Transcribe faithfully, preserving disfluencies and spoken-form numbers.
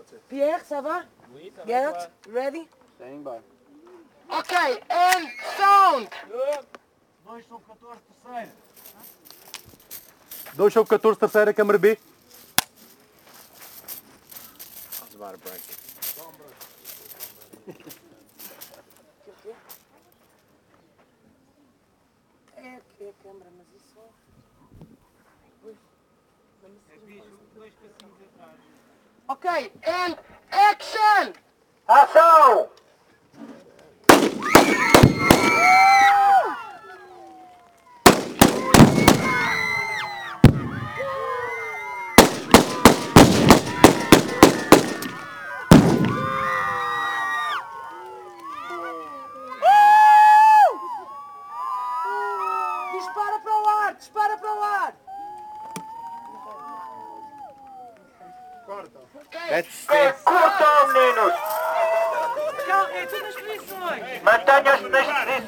Pierre, ça va? Oui, ça va. Garrett, ready? Standing by. Ok, and sound! dois sobre catorze, terceira. dois sobre catorze, terceira, câmara B. That's about a break. É aqui a câmera, mas isso... Ok, and action! Ação! Dispara para o ar, dispara para o ar! Corta. Ok. That's, that's... Curtam, meninos! Calma, é tudo nas posições! Mantenham-se nas posições!